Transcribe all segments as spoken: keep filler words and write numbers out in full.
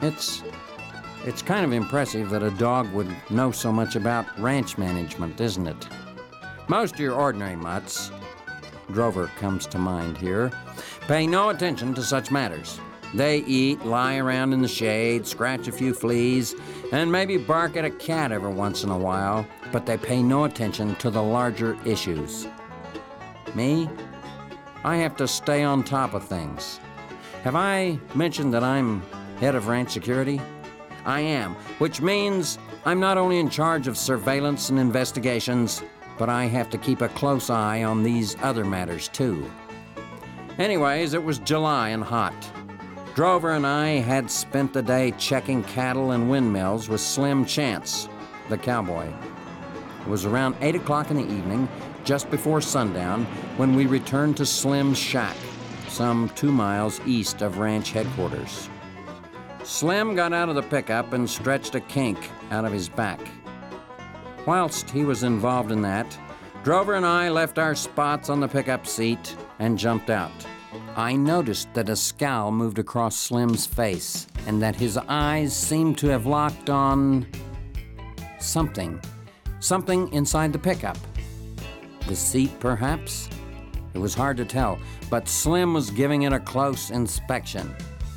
It's it's kind of impressive that a dog would know so much about ranch management, isn't it? Most of your ordinary mutts, Drover comes to mind here, pay no attention to such matters. They eat, lie around in the shade, scratch a few fleas, and maybe bark at a cat every once in a while, but they pay no attention to the larger issues. Me? I have to stay on top of things. Have I mentioned that I'm head of ranch security? I am, which means I'm not only in charge of surveillance and investigations, but I have to keep a close eye on these other matters too. Anyways, it was July and hot. Drover and I had spent the day checking cattle and windmills with Slim Chance, the cowboy. It was around eight o'clock in the evening, just before sundown, when we returned to Slim's shack, some two miles east of ranch headquarters. Slim got out of the pickup and stretched a kink out of his back. Whilst he was involved in that, Drover and I left our spots on the pickup seat and jumped out. I noticed that a scowl moved across Slim's face and that his eyes seemed to have locked on something. Something inside the pickup. The seat, perhaps? It was hard to tell, but Slim was giving it a close inspection.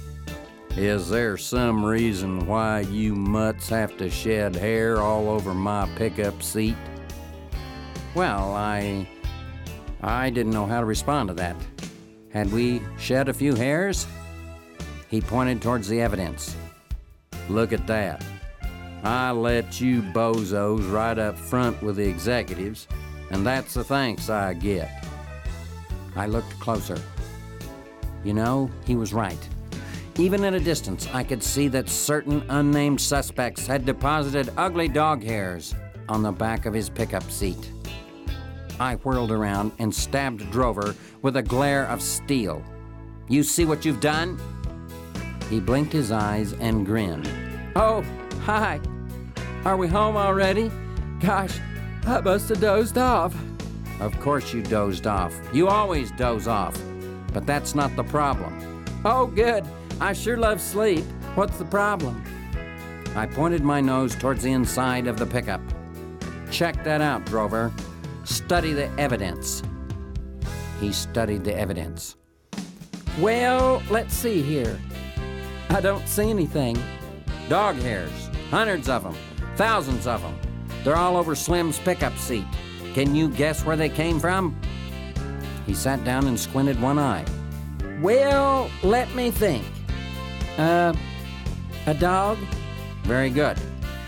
Is there some reason why you mutts have to shed hair all over my pickup seat? Well, I... I didn't know how to respond to that. Had we shed a few hairs? He pointed towards the evidence. Look at that. I let you bozos right up front with the executives, and that's the thanks I get. I looked closer. You know, he was right. Even at a distance, I could see that certain unnamed suspects had deposited ugly dog hairs on the back of his pickup seat. I whirled around and stabbed Drover with a glare of steel. You see what you've done? He blinked his eyes and grinned. Oh, hi. Are we home already? Gosh, I must have dozed off. Of course you dozed off. You always doze off. But that's not the problem. Oh, good. I sure love sleep. What's the problem? I pointed my nose towards the inside of the pickup. Check that out, Drover. Study the evidence. He studied the evidence. Well, let's see here. I don't see anything. Dog hairs. Hundreds of them. Thousands of them. They're all over Slim's pickup seat. Can you guess where they came from? He sat down and squinted one eye. Well, let me think. Uh, a dog? Very good.